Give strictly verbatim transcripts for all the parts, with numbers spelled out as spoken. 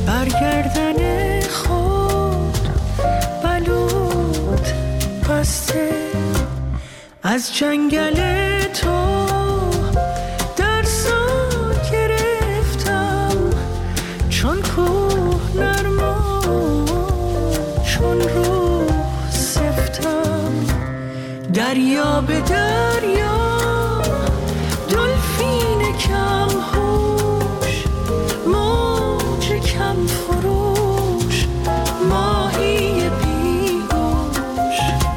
برگردن خود بلود بسته از جنگل تو درسا گرفتم چون کوه نرما چون روح سفتم دریا به دریا دلفین کم هوش موج کم فروش ماهی بیگوش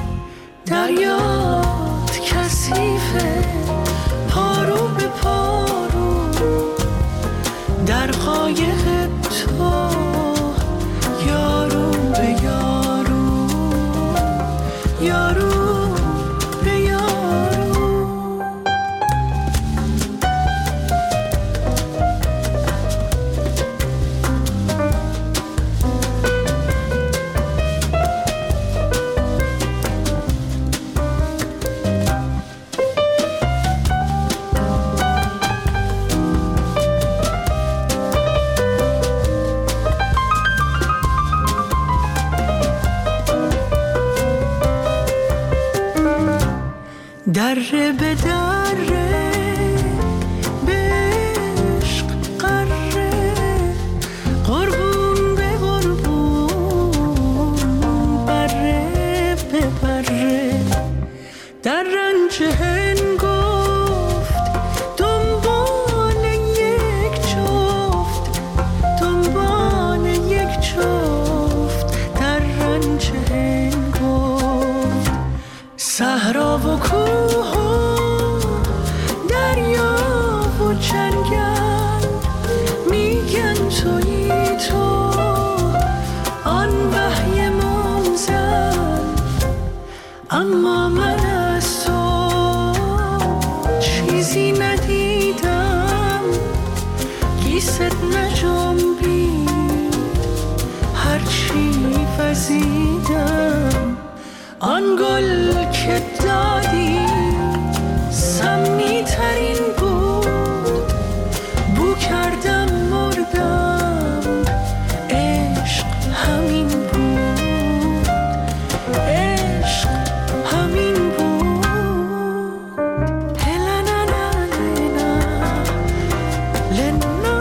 دریات کثیفه پارو به پارو در قایق تو یارو به یارو یارو دره به دره به عشق قره قربون به قربون بره به بره در رنج هنگفت دنبال یک جفت دنبال یک جفت در رنج هنگفت صحرا و کوه و دریا و جنگل میگن تویی تو آن وحی منزل اما من از تو چیزی ندیدم گیست نجنبی هرچی وزیدم آن گل که دادی سمی ترین بود بو کردم مردم عشق همین بود عشق همین بود هلنا لنا لنا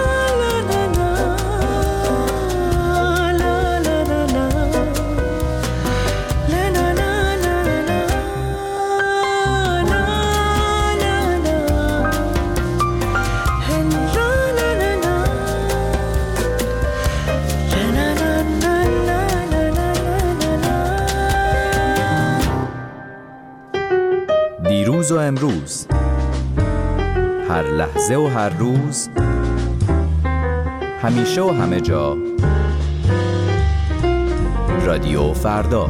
دیروز و امروز، هر لحظه و هر روز، همیشه و همه جا، رادیو فردا.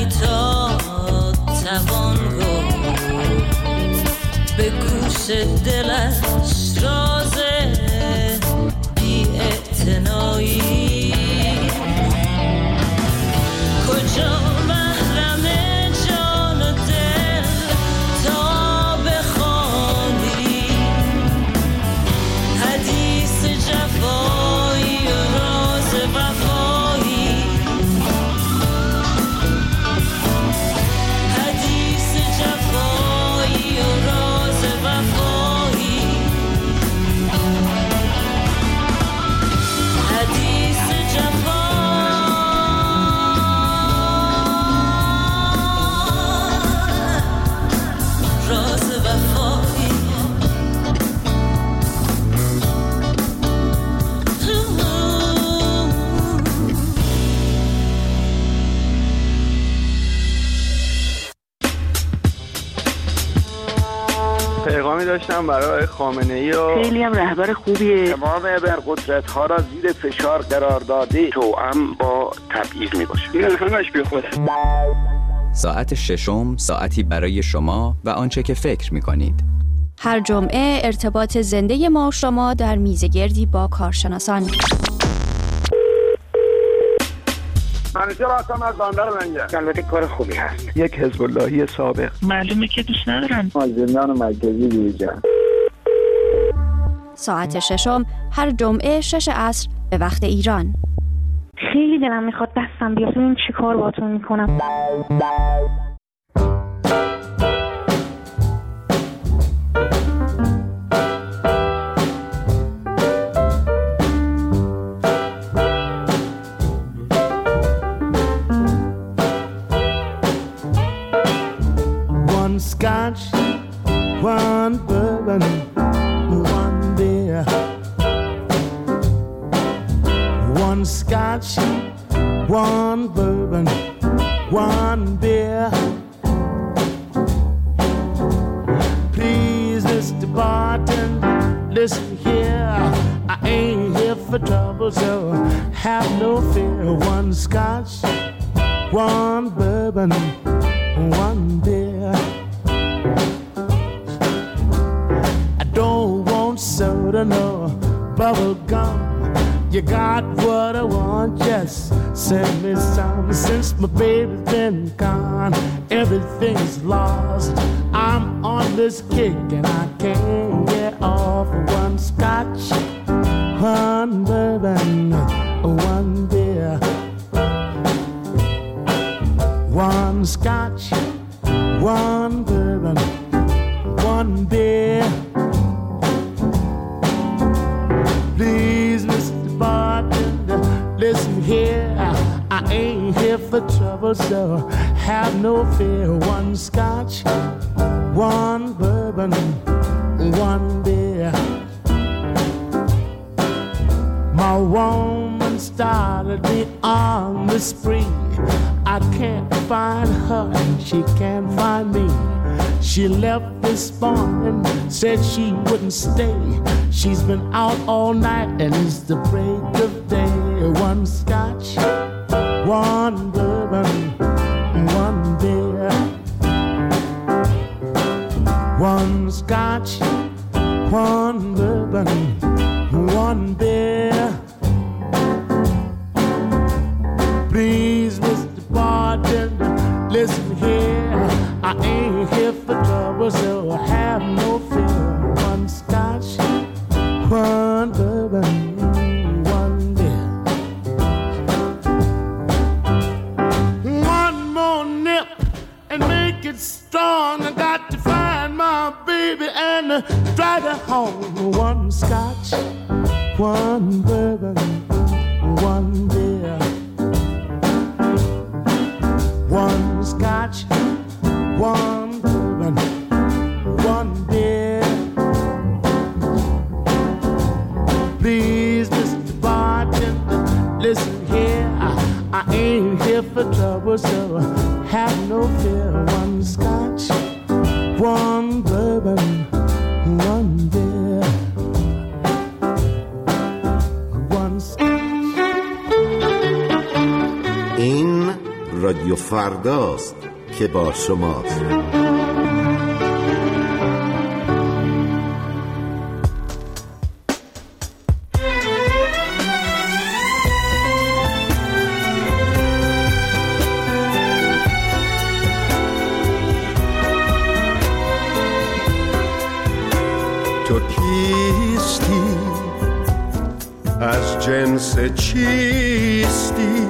تا توان گفت به گوش دلش راز بی اعتنایی. کجا محرم جان و دل تا بخوانی حدیث جفایی و راز وفایی. حدیث جفایی و راز وفایی. حدیث جفایی راز وفایی. پیغامی داشتم برای خامنه‌ای و خیلی هم رهبر خوبیه. امام ابرقدرت ها را زیر فشار قرار داده توأم با تبعیض می باشه. این همش بی خود. ساعت ششم ساعتی برای شما و آنچه که فکر می‌کنید. هر جمعه ارتباط زنده ما و شما در میزگردی با کارشناسان. منیجر آسام از باندر منگه. البته کار خوبی هست. یک حزب اللهی سابق. معلومه که دوست ندارن. از زندان مرکزی دیجا. ساعت ششم هر جمعه شش عصر به وقت ایران. خیلی دلم میخواد دستم بیاد ببینم چی کار باهاتون میکنم. One scotch, one bourbon, one beer. One scotch, one bourbon, one beer. Please, Mister Bartender, listen here. I ain't here for trouble, so have no fear. One scotch, one bourbon, one beer. I don't want soda, no bubble gum. You got what I want, just send me some. Since my baby's been gone, everything's lost. I'm on this kick and I can't get off. One scotch, one bourbon, one beer. One scotch, one bourbon, one beer. Please, Mister Bartender, listen here. I ain't here for trouble, so have no fear. One scotch, one bourbon, one beer. My woman started me on the spree. I can't find her and she can't find me. She left this morning, said she wouldn't stay. She's been out all night and it's the break of day. One scotch, one bourbon, one beer. One scotch, one bourbon, one beer. Please, Mister Bartender, listen here. I ain't here for trouble, so have no fear. One scotch, one bourbon, one beer. One more nip and make it strong. I got to find my baby and drive her home. One scotch, one bourbon, one beer. One scotch, one bourbon, one beer. Please, Mister Bartender, listen here. I, I ain't here for trouble, so have no fear. One scotch, one bourbon, one beer. One scotch. این رادیو فرداست که با شماست. تو کیستی؟ از جنس چیستی؟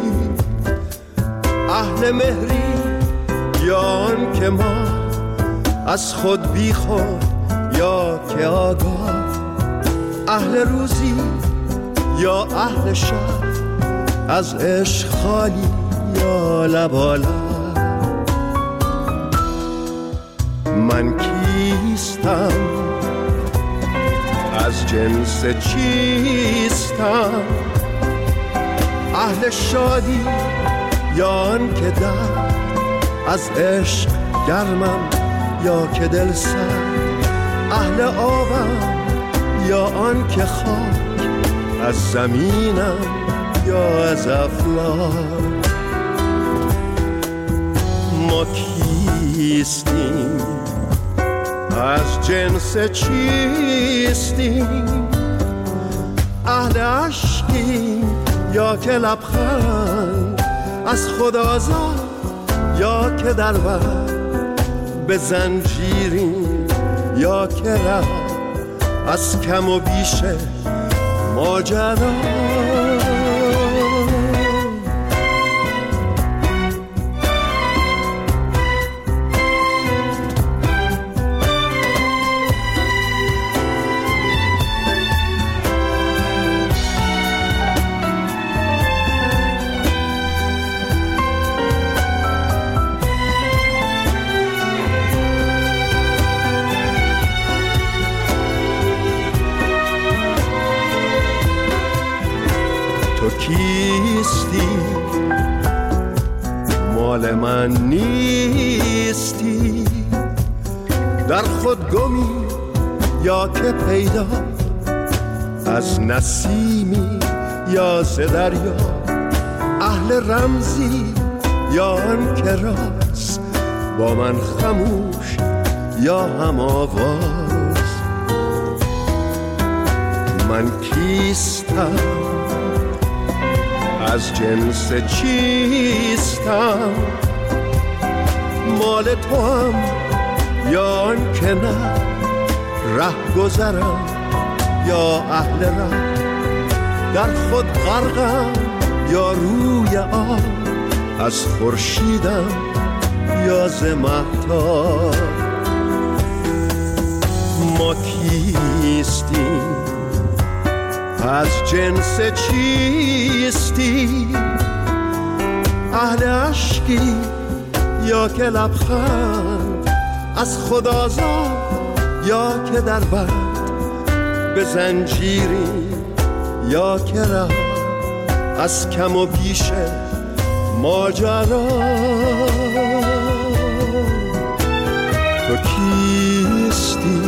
اهل مهری یا آن که ما از خود بی خود یا که آگاه؟ اهل روزی یا اهل شب؟ از عشق خالی یا لبالا؟ من کیستم؟ از جنس چیستم؟ اهل شادی یا آن که در از عشق گرمم یا که دل سر؟ اهل آبم یا آن که خاک از زمینم یا از افلاک؟ ما کیستیم؟ از جنس چیستیم؟ اهل عشقیم یا که لبخند از خود آزاد یا که در بر به زنجیریم یا که ره از کم و بیش ماجرا؟ کیستی؟ مال من نیستی؟ در خود گمی یا که پیدا؟ از نسیمی یا ز دریا؟ اهل رمزی یا آن که راست با من خموش یا هم آواز؟ من کیستم؟ از جنس چیستم؟ مال تو هم یا آن که نه؟ ره گذرم یا اهل ره؟ در خود غرقم یا روی آب؟ از خورشیدم یا ز مهتاب؟ ما کیستیم؟ از جنس چیستی؟ اهل عشقی یا که لبخند از خود آزاد یا که در بند به زنجیری یا که ره از کم و بیش ماجرا؟ تو کیستی؟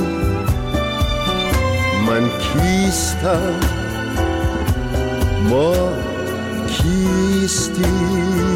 من کیستم؟ ما کیستی؟